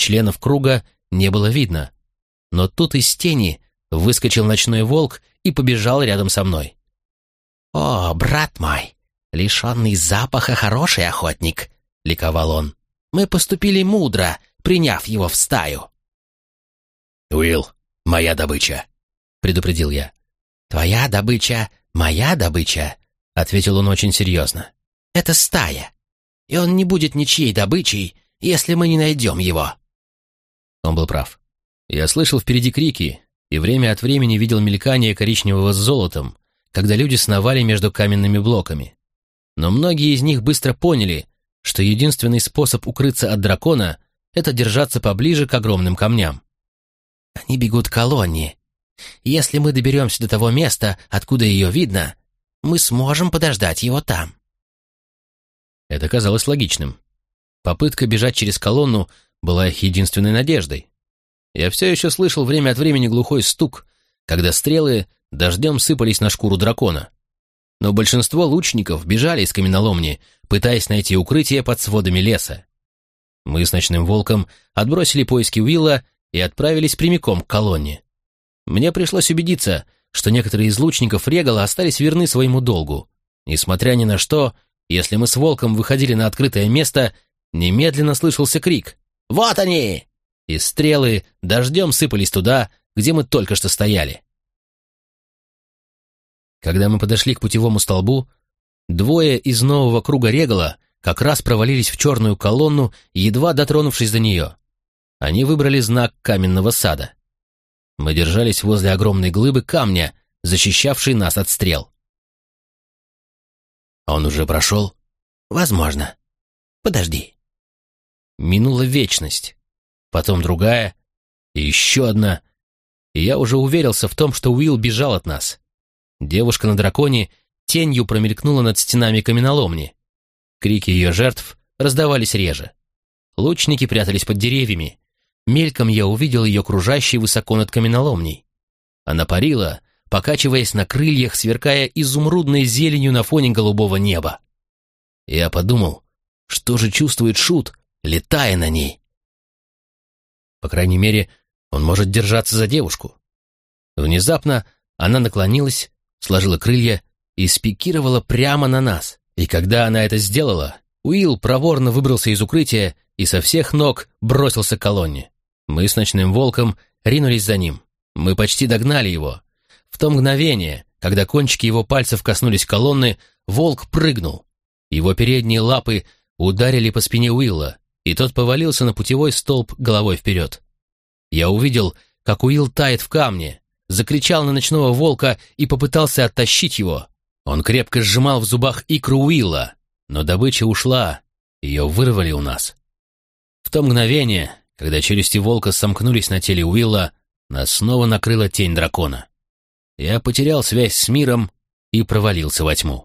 членов круга не было видно, но тут из тени выскочил ночной волк и побежал рядом со мной. «О, брат мой, лишенный запаха хороший охотник!» — ликовал он. «Мы поступили мудро, приняв его в стаю». «Уилл, моя добыча», — предупредил я. «Твоя добыча, моя добыча», — ответил он очень серьезно. «Это стая, и он не будет ничьей добычей, если мы не найдем его». Он был прав. Я слышал впереди крики и время от времени видел мелькание коричневого с золотом, когда люди сновали между каменными блоками. Но многие из них быстро поняли, что единственный способ укрыться от дракона — это держаться поближе к огромным камням. «Они бегут к колонне. Если мы доберемся до того места, откуда ее видно, мы сможем подождать его там». Это казалось логичным. Попытка бежать через колонну была их единственной надеждой. Я все еще слышал время от времени глухой стук, когда стрелы дождем сыпались на шкуру дракона. Но большинство лучников бежали из каменоломни, пытаясь найти укрытие под сводами леса. Мы с ночным волком отбросили поиски Уилла и отправились прямиком к колонне. Мне пришлось убедиться, что некоторые из лучников Регала остались верны своему долгу. Несмотря ни на что, если мы с волком выходили на открытое место, немедленно слышался крик «Вот они!» и стрелы дождем сыпались туда, где мы только что стояли. Когда мы подошли к путевому столбу, двое из нового круга Регала как раз провалились в черную колонну, едва дотронувшись до нее. Они выбрали знак каменного сада. Мы держались возле огромной глыбы камня, защищавшей нас от стрел. «Он уже прошел?» «Возможно. Подожди». Минула вечность, потом другая, и еще одна, и я уже уверился в том, что Уилл бежал от нас. Девушка на драконе тенью промелькнула над стенами каменоломни. Крики ее жертв раздавались реже. Лучники прятались под деревьями. Мельком я увидел ее кружащей высоко над каменоломней. Она парила, покачиваясь на крыльях, сверкая изумрудной зеленью на фоне голубого неба. Я подумал, что же чувствует шут, летая на ней. По крайней мере, он может держаться за девушку. Внезапно она наклонилась, сложила крылья и спикировала прямо на нас. И когда она это сделала, Уилл проворно выбрался из укрытия и со всех ног бросился к колонне. Мы с ночным волком ринулись за ним. Мы почти догнали его. В то мгновение, когда кончики его пальцев коснулись колонны, волк прыгнул. Его передние лапы ударили по спине Уилла, и тот повалился на путевой столб головой вперед. Я увидел, как Уилл тает в камне, закричал на ночного волка и попытался оттащить его. Он крепко сжимал в зубах икру Уилла, но добыча ушла, ее вырвали у нас. В то мгновение, когда челюсти волка сомкнулись на теле Уилла, нас снова накрыла тень дракона. Я потерял связь с миром и провалился во тьму.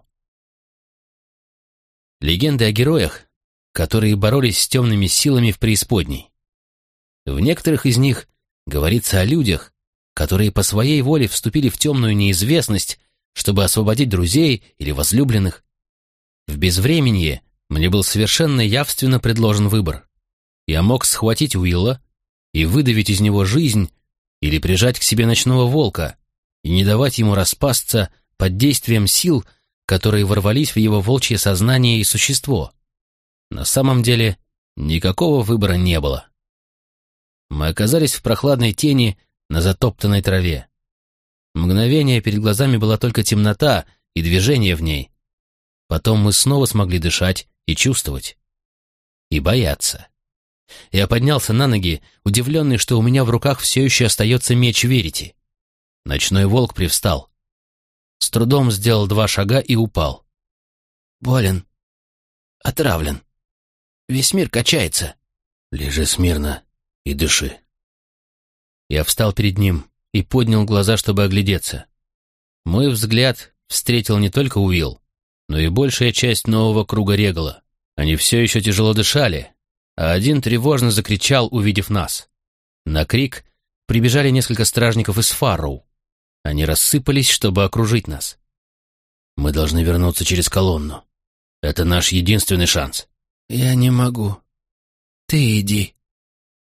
Легенды о героях, которые боролись с темными силами в преисподней. В некоторых из них говорится о людях, которые по своей воле вступили в темную неизвестность, чтобы освободить друзей или возлюбленных. В безвременье мне был совершенно явственно предложен выбор. Я мог схватить Уилла и выдавить из него жизнь или прижать к себе ночного волка и не давать ему распасться под действием сил, которые ворвались в его волчье сознание и существо. На самом деле никакого выбора не было. Мы оказались в прохладной тени на затоптанной траве. Мгновение перед глазами была только темнота и движение в ней. Потом мы снова смогли дышать и чувствовать. И бояться. Я поднялся на ноги, удивленный, что у меня в руках все еще остается меч Верити. Ночной волк привстал. С трудом сделал 2 шага и упал. «Болен. Отравлен. Весь мир качается». «Лежи смирно и дыши». Я встал перед ним и поднял глаза, чтобы оглядеться. Мой взгляд встретил не только Уилл, но и большая часть нового круга Регала. Они все еще тяжело дышали, а один тревожно закричал, увидев нас. На крик прибежали несколько стражников из Фарроу. Они рассыпались, чтобы окружить нас. «Мы должны вернуться через колонну. Это наш единственный шанс». «Я не могу. Ты иди».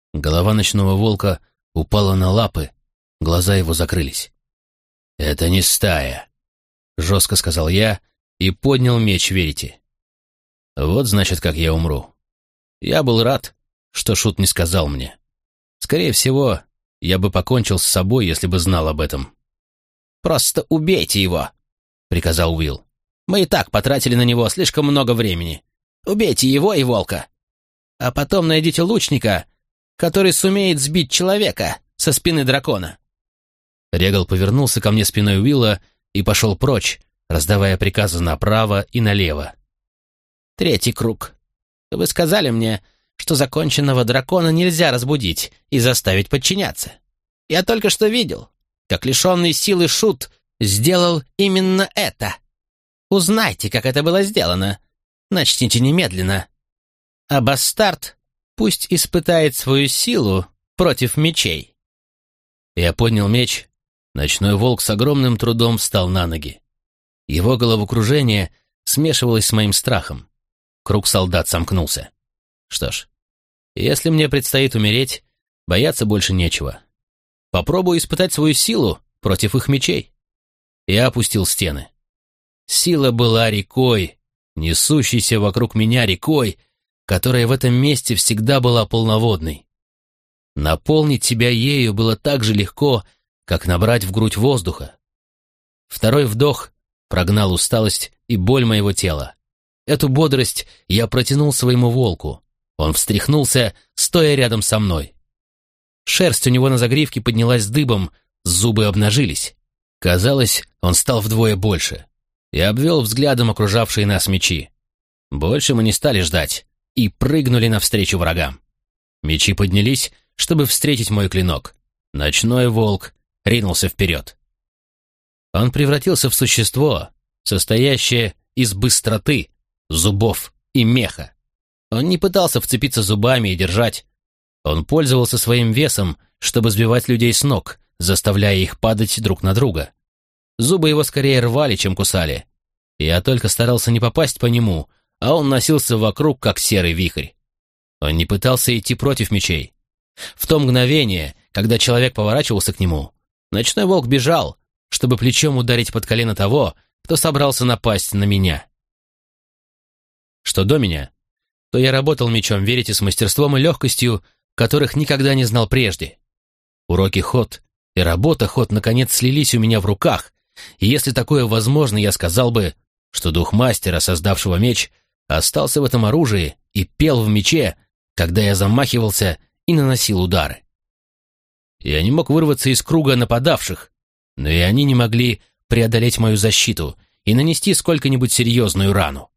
Голова ночного волка упала на лапы, глаза его закрылись. «Это не стая», — жестко сказал я и поднял меч Верити. Вот значит, как я умру. Я был рад, что Шут не сказал мне. Скорее всего, я бы покончил с собой, если бы знал об этом. «Просто убейте его», — приказал Уилл. «Мы и так потратили на него слишком много времени. Убейте его и волка. А потом найдите лучника, который сумеет сбить человека со спины дракона». Регал повернулся ко мне спиной Уилла и пошел прочь, раздавая приказы направо и налево. «Третий круг. Вы сказали мне, что законченного дракона нельзя разбудить и заставить подчиняться. Я только что видел, как лишенный силы Шут сделал именно это. Узнайте, как это было сделано. Начните немедленно. А бастард пусть испытает свою силу против мечей». Я поднял меч. Ночной волк с огромным трудом встал на ноги. Его головокружение смешивалось с моим страхом. Круг солдат сомкнулся. Что ж, если мне предстоит умереть, бояться больше нечего. Попробую испытать свою силу против их мечей. Я опустил стены. Сила была рекой, несущейся вокруг меня рекой, которая в этом месте всегда была полноводной. Наполнить себя ею было так же легко, как набрать в грудь воздуха. Второй вдох прогнал усталость и боль моего тела. Эту бодрость я протянул своему волку. Он встряхнулся, стоя рядом со мной. Шерсть у него на загривке поднялась дыбом, зубы обнажились. Казалось, он стал вдвое больше. Я обвел взглядом окружавшие нас мечи. Больше мы не стали ждать и прыгнули навстречу врагам. Мечи поднялись, чтобы встретить мой клинок. Ночной волк ринулся вперед. Он превратился в существо, состоящее из быстроты, зубов и меха. Он не пытался вцепиться зубами и держать. Он пользовался своим весом, чтобы сбивать людей с ног, заставляя их падать друг на друга. Зубы его скорее рвали, чем кусали. Я только старался не попасть по нему, а он носился вокруг, как серый вихрь. Он не пытался идти против мечей. В то мгновение, когда человек поворачивался к нему, ночной волк бежал, чтобы плечом ударить под колено того, кто собрался напасть на меня. Что до меня, то я работал мечом Верити с мастерством и легкостью, которых никогда не знал прежде. Уроки ход и работа ход наконец слились у меня в руках, и если такое возможно, я сказал бы, что дух мастера, создавшего меч, остался в этом оружии и пел в мече, когда я замахивался и наносил удары. Я не мог вырваться из круга нападавших, но и они не могли преодолеть мою защиту и нанести сколько-нибудь серьезную рану.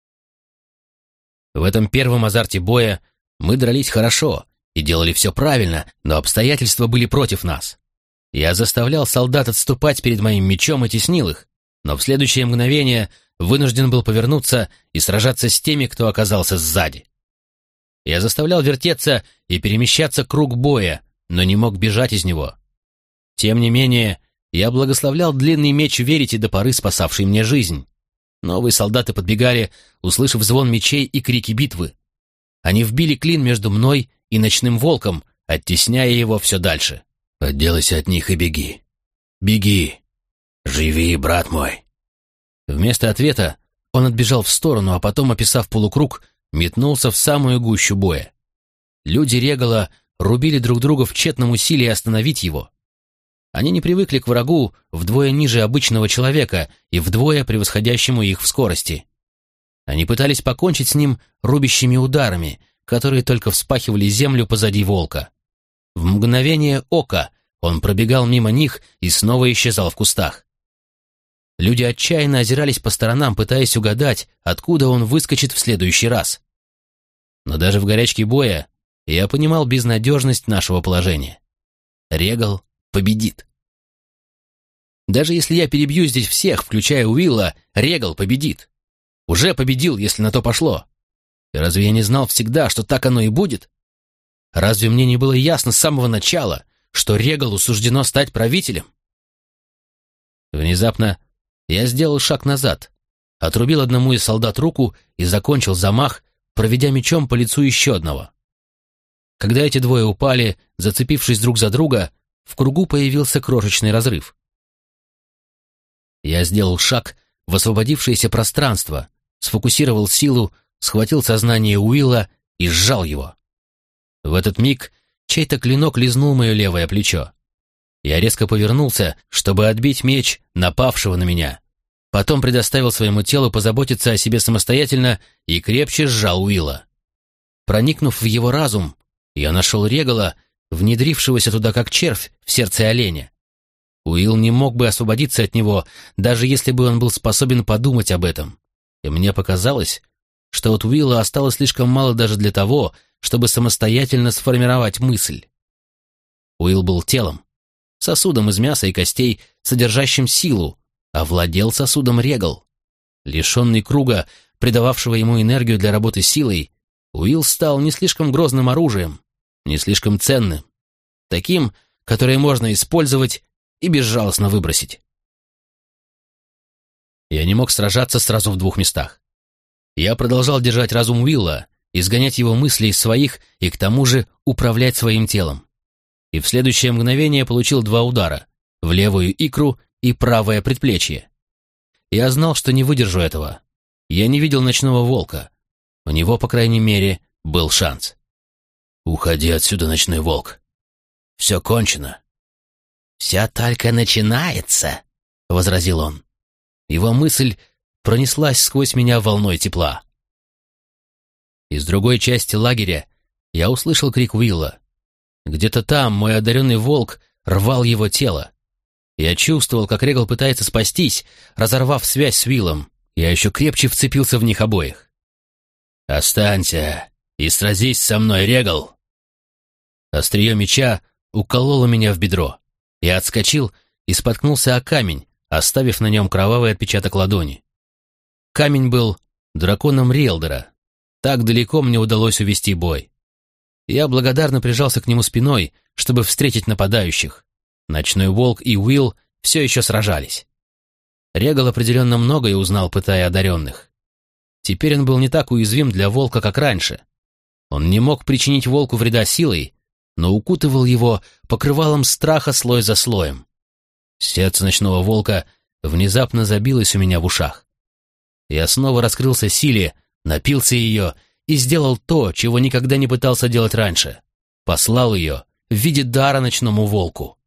В этом первом азарте боя мы дрались хорошо и делали все правильно, но обстоятельства были против нас. Я заставлял солдат отступать перед моим мечом и теснил их, но в следующее мгновение вынужден был повернуться и сражаться с теми, кто оказался сзади. Я заставлял вертеться и перемещаться круг боя, но не мог бежать из него. Тем не менее, я благословлял длинный меч Верити до поры спасавший мне жизнь. Новые солдаты подбегали, услышав звон мечей и крики битвы. Они вбили клин между мной и ночным волком, оттесняя его все дальше. «Отделайся от них и беги. Беги. Живи, брат мой». Вместо ответа он отбежал в сторону, а потом, описав полукруг, метнулся в самую гущу боя. Люди Регала рубили друг друга в тщетном усилии остановить его. Они не привыкли к врагу вдвое ниже обычного человека и вдвое превосходящему их в скорости. Они пытались покончить с ним рубящими ударами, которые только вспахивали землю позади волка. В мгновение ока он пробегал мимо них и снова исчезал в кустах. Люди отчаянно озирались по сторонам, пытаясь угадать, откуда он выскочит в следующий раз. Но даже в горячке боя я понимал безнадежность нашего положения. Регал победит. Даже если я перебью здесь всех, включая Уилла, Регал победит. Уже победил, если на то пошло. И разве я не знал всегда, что так оно и будет? Разве мне не было ясно с самого начала, что Регалу суждено стать правителем? Внезапно я сделал шаг назад, отрубил одному из солдат руку и закончил замах, проведя мечом по лицу еще одного. Когда эти двое упали, зацепившись друг за друга, в кругу появился крошечный разрыв. Я сделал шаг в освободившееся пространство, сфокусировал силу, схватил сознание Уилла и сжал его. В этот миг чей-то клинок лизнул мое левое плечо. Я резко повернулся, чтобы отбить меч напавшего на меня. Потом предоставил своему телу позаботиться о себе самостоятельно и крепче сжал Уилла. Проникнув в его разум, я нашел Регала, внедрившегося туда как червь в сердце оленя. Уилл не мог бы освободиться от него, даже если бы он был способен подумать об этом. И мне показалось, что от Уилла осталось слишком мало даже для того, чтобы самостоятельно сформировать мысль. Уилл был телом, сосудом из мяса и костей, содержащим силу, а владел сосудом Регал. Лишенный круга, придававшего ему энергию для работы силой, Уилл стал не слишком грозным оружием, не слишком ценным, таким, которое можно использовать и безжалостно выбросить. Я не мог сражаться сразу в двух местах. Я продолжал держать разум Уилла, изгонять его мысли из своих и к тому же управлять своим телом. И в следующее мгновение получил 2 удара — в левую икру и правое предплечье. Я знал, что не выдержу этого. Я не видел ночного волка. У него, по крайней мере, был шанс. «Уходи отсюда, ночной волк. Все кончено». «Все только начинается», — возразил он. Его мысль пронеслась сквозь меня волной тепла. Из другой части лагеря я услышал крик Уилла. Где-то там мой одаренный волк рвал его тело. Я чувствовал, как Регал пытается спастись, разорвав связь с Уиллом. Я еще крепче вцепился в них обоих. «Останься и сразись со мной, Регал!» Острие меча укололо меня в бедро. Я отскочил и споткнулся о камень, оставив на нем кровавый отпечаток ладони. Камень был драконом Риэлдера. Так далеко мне удалось увести бой. Я благодарно прижался к нему спиной, чтобы встретить нападающих. Ночной волк и Уилл все еще сражались. Регал определенно многое узнал, пытая одаренных. Теперь он был не так уязвим для волка, как раньше. Он не мог причинить волку вреда силой, но укутывал его покрывалом страха слой за слоем. Сердце ночного волка внезапно забилось у меня в ушах. Я снова раскрылся силе, напился ее и сделал то, чего никогда не пытался делать раньше. Послал ее в виде дара ночному волку.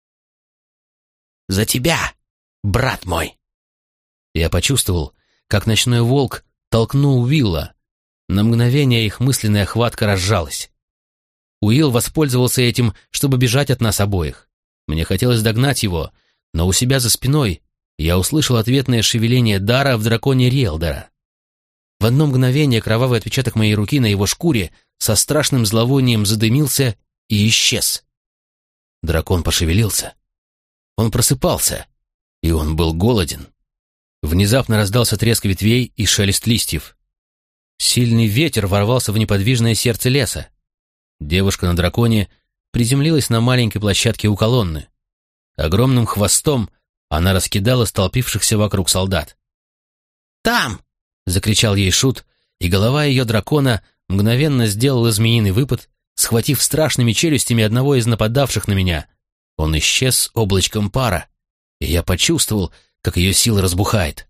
«За тебя, брат мой!» Я почувствовал, как ночной волк толкнул Уилла. На мгновение их мысленная хватка разжалась. Уилл воспользовался этим, чтобы бежать от нас обоих. Мне хотелось догнать его, но у себя за спиной я услышал ответное шевеление дара в драконе Риэлдера. В одно мгновение кровавый отпечаток моей руки на его шкуре со страшным зловонием задымился и исчез. Дракон пошевелился. Он просыпался, и он был голоден. Внезапно раздался треск ветвей и шелест листьев. Сильный ветер ворвался в неподвижное сердце леса. Девушка на драконе приземлилась на маленькой площадке у колонны. Огромным хвостом она раскидала столпившихся вокруг солдат. «Там!» — закричал ей Шут, и голова ее дракона мгновенно сделала змеиный выпад, схватив страшными челюстями одного из нападавших на меня. Он исчез облачком пара, и я почувствовал, как ее сила разбухает.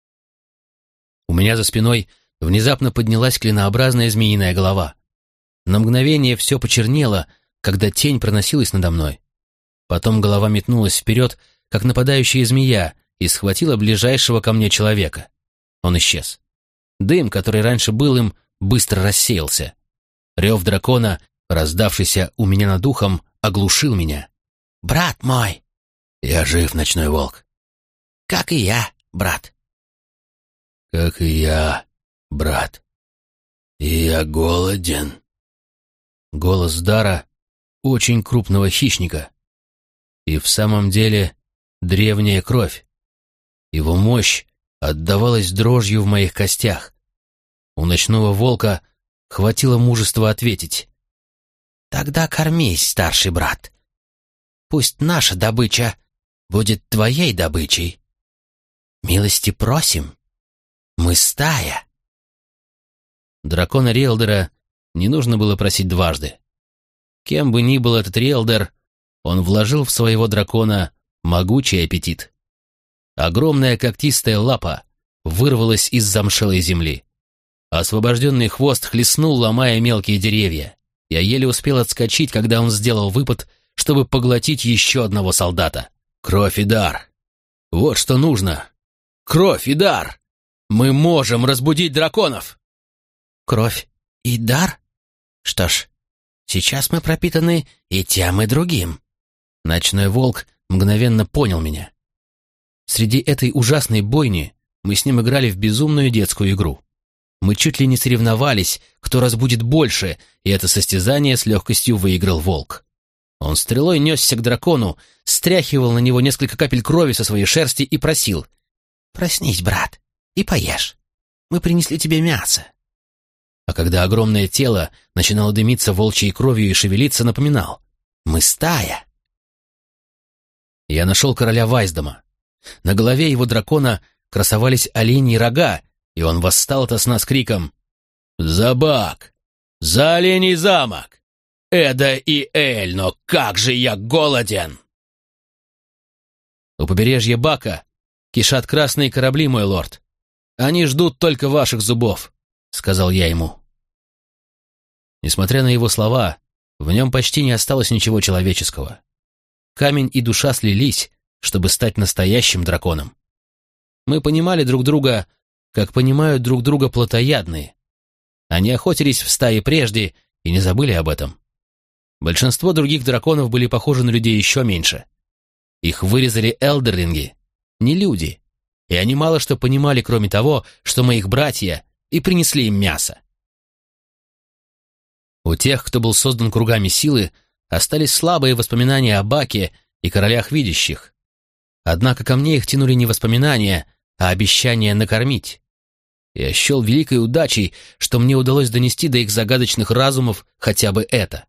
У меня за спиной внезапно поднялась клинообразная змеиная голова. На мгновение все почернело, когда тень проносилась надо мной. Потом голова метнулась вперед, как нападающая змея, и схватила ближайшего ко мне человека. Он исчез. Дым, который раньше был им, быстро рассеялся. Рев дракона, раздавшийся у меня над ухом, оглушил меня. «Брат мой!» «Я жив, ночной волк!» «Как и я, брат!» «Как и я, брат! И я голоден!» Голос Дара очень крупного хищника. И в самом деле древняя кровь. Его мощь отдавалась дрожью в моих костях. У ночного волка хватило мужества ответить. «Тогда кормись, старший брат. Пусть наша добыча будет твоей добычей. Милости просим. Мы стая». Дракона Риэлдера не нужно было просить дважды. Кем бы ни был этот риэлдер, он вложил в своего дракона могучий аппетит. Огромная когтистая лапа вырвалась из замшелой земли. Освобожденный хвост хлестнул, ломая мелкие деревья. Я еле успел отскочить, когда он сделал выпад, чтобы поглотить еще одного солдата. Кровь и дар. Вот что нужно. Кровь и дар. Мы можем разбудить драконов. Кровь и дар? Что ж, сейчас мы пропитаны и тем, и другим. Ночной волк мгновенно понял меня. Среди этой ужасной бойни мы с ним играли в безумную детскую игру. Мы чуть ли не соревновались, кто разбудит больше, и это состязание с легкостью выиграл волк. Он стрелой несся к дракону, стряхивал на него несколько капель крови со своей шерсти и просил: «Проснись, брат, и поешь. Мы принесли тебе мясо». А когда огромное тело начинало дымиться волчьей кровью и шевелиться, напоминал: «Мы стая». Я нашел короля Вайсдома. На голове его дракона красовались оленьи рога, и он восстал ото сна с криком: «За Бак! За Оленей замок! Эда и Эль, но как же я голоден!» У побережья Бака кишат красные корабли, мой лорд. Они ждут только ваших зубов, — сказал я ему. Несмотря на его слова, в нем почти не осталось ничего человеческого. Камень и душа слились, чтобы стать настоящим драконом. Мы понимали друг друга, как понимают друг друга плотоядные. Они охотились в стае прежде и не забыли об этом. Большинство других драконов были похожи на людей еще меньше. Их вырезали элдерлинги, не люди, и они мало что понимали, кроме того, что мы их братья, и принесли им мясо. У тех, кто был создан кругами силы, остались слабые воспоминания о Баке и королях видящих. Однако ко мне их тянули не воспоминания, а обещания накормить. Я счел великой удачей, что мне удалось донести до их загадочных разумов хотя бы это.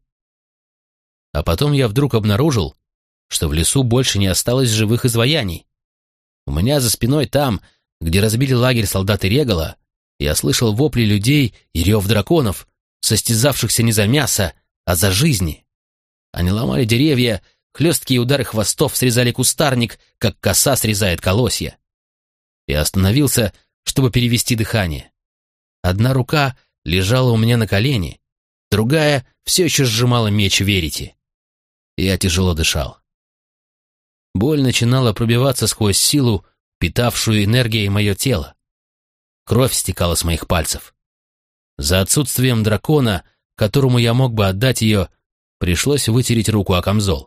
А потом я вдруг обнаружил, что в лесу больше не осталось живых изваяний. У меня за спиной там, где разбили лагерь солдаты Регала, я слышал вопли людей и рев драконов, состязавшихся не за мясо, а за жизни. Они ломали деревья, хлесткие удары хвостов срезали кустарник, как коса срезает колосья. Я остановился, чтобы перевести дыхание. Одна рука лежала у меня на колене, другая все еще сжимала меч Верити. Я тяжело дышал. Боль начинала пробиваться сквозь силу, питавшую энергией мое тело. Кровь стекала с моих пальцев. За отсутствием дракона, которому я мог бы отдать ее, пришлось вытереть руку о камзол.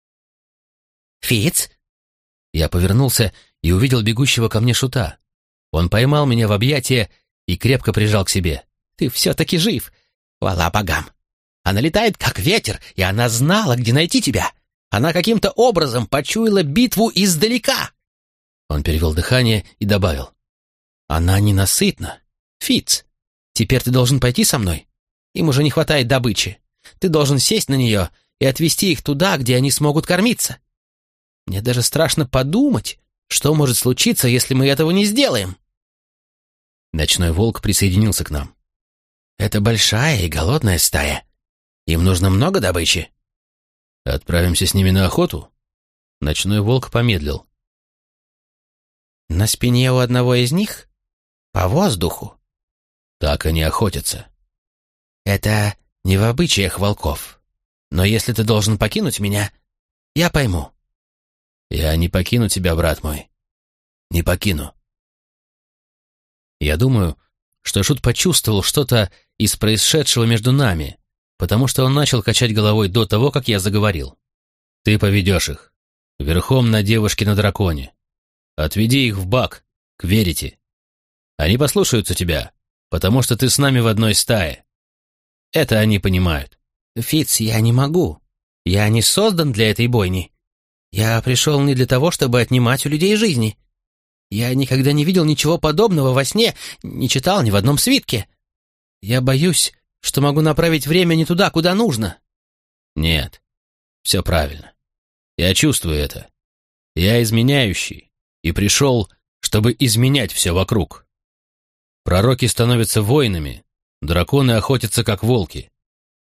«Фиц?» Я повернулся и увидел бегущего ко мне шута. Он поймал меня в объятия и крепко прижал к себе. «Ты все-таки жив! Хвала богам! Она летает, как ветер, и она знала, где найти тебя! Она каким-то образом почуяла битву издалека!» Он перевел дыхание и добавил: «Она ненасытна. Фиц, теперь ты должен пойти со мной. Им уже не хватает добычи. Ты должен сесть на нее и отвезти их туда, где они смогут кормиться. Мне даже страшно подумать, что может случиться, если мы этого не сделаем». Ночной волк присоединился к нам. «Это большая и голодная стая. Им нужно много добычи». «Отправимся с ними на охоту?» Ночной волк помедлил. «На спине у одного из них? По воздуху?» «Так они охотятся». «Это не в обычаях волков. Но если ты должен покинуть меня, я пойму». «Я не покину тебя, брат мой. Не покину». Я думаю, что Шут почувствовал что-то из происшедшего между нами, потому что он начал качать головой до того, как я заговорил. «Ты поведешь их. Верхом на девушке на драконе. Отведи их в Бак, к Верити. Они послушаются тебя, потому что ты с нами в одной стае. Это они понимают». «Фиц, я не могу. Я не создан для этой бойни. Я пришел не для того, чтобы отнимать у людей жизни. Я никогда не видел ничего подобного во сне, не читал ни в одном свитке. Я боюсь, что могу направить время не туда, куда нужно». «Нет, все правильно. Я чувствую это. Я изменяющий, и пришел, чтобы изменять все вокруг. Пророки становятся воинами, драконы охотятся, как волки.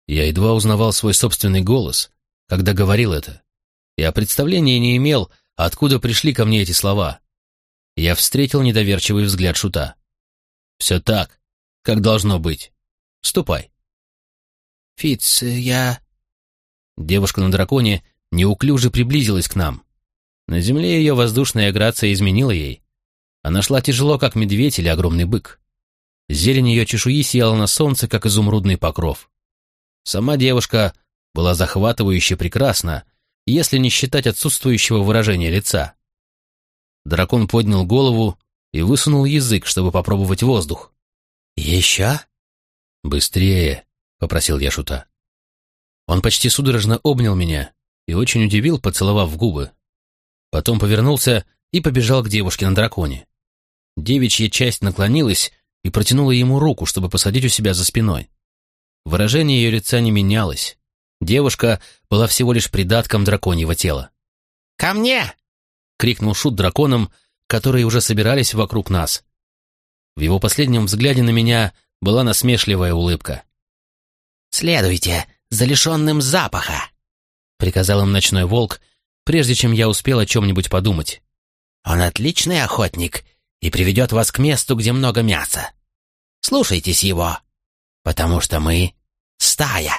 Я едва узнавал свой собственный голос, когда говорил это. Я представления не имел, откуда пришли ко мне эти слова. Я встретил недоверчивый взгляд Шута. «Все так, как должно быть. Ступай». «Фитц, я...» Девушка на драконе неуклюже приблизилась к нам. На земле ее воздушная грация изменила ей. Она шла тяжело, как медведь или огромный бык. Зелень ее чешуи сияла на солнце, как изумрудный покров. Сама девушка была захватывающе прекрасна, если не считать отсутствующего выражения лица. Дракон поднял голову и высунул язык, чтобы попробовать воздух. «Еще?» «Быстрее», — попросил я Шута. Он почти судорожно обнял меня и очень удивил, поцеловав в губы. Потом повернулся и побежал к девушке на драконе. Девичья часть наклонилась и протянула ему руку, чтобы посадить у себя за спиной. Выражение ее лица не менялось. Девушка была всего лишь придатком драконьего тела. «Ко мне!» — крикнул Шут драконам, которые уже собирались вокруг нас. В его последнем взгляде на меня была насмешливая улыбка. «Следуйте за лишенным запаха!» — приказал им ночной волк, прежде чем я успел о чем-нибудь подумать. «Он отличный охотник и приведет вас к месту, где много мяса. Слушайтесь его, потому что мы стая».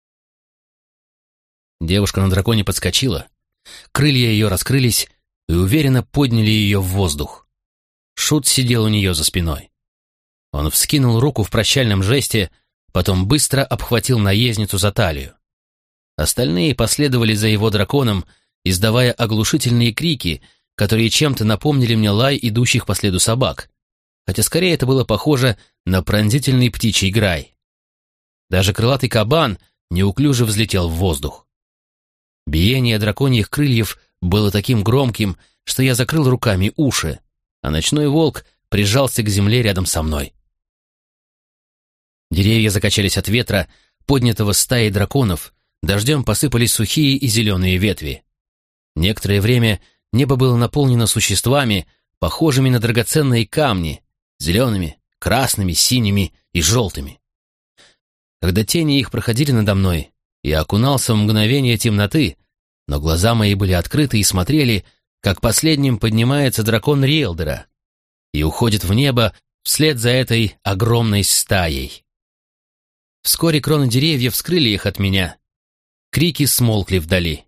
Девушка на драконе подскочила, крылья ее раскрылись и уверенно подняли ее в воздух. Шут сидел у нее за спиной. Он вскинул руку в прощальном жесте, потом быстро обхватил наездницу за талию. Остальные последовали за его драконом, издавая оглушительные крики, которые чем-то напомнили мне лай идущих по следу собак, хотя скорее это было похоже на пронзительный птичий грай. Даже крылатый кабан неуклюже взлетел в воздух. Биение драконьих крыльев было таким громким, что я закрыл руками уши, а ночной волк прижался к земле рядом со мной. Деревья закачались от ветра, поднятого стаей драконов, дождем посыпались сухие и зеленые ветви. Некоторое время небо было наполнено существами, похожими на драгоценные камни, зелеными, красными, синими и желтыми. Когда тени их проходили надо мной, я окунался в мгновение темноты, но глаза мои были открыты и смотрели, как последним поднимается дракон Риэлдера и уходит в небо вслед за этой огромной стаей. Вскоре кроны деревьев скрыли их от меня. Крики смолкли вдали.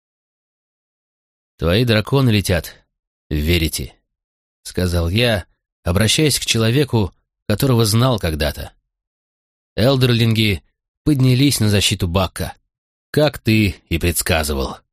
«Твои драконы летят, верите?» — сказал я, обращаясь к человеку, которого знал когда-то. Элдерлинги поднялись на защиту Бакка, как ты и предсказывал.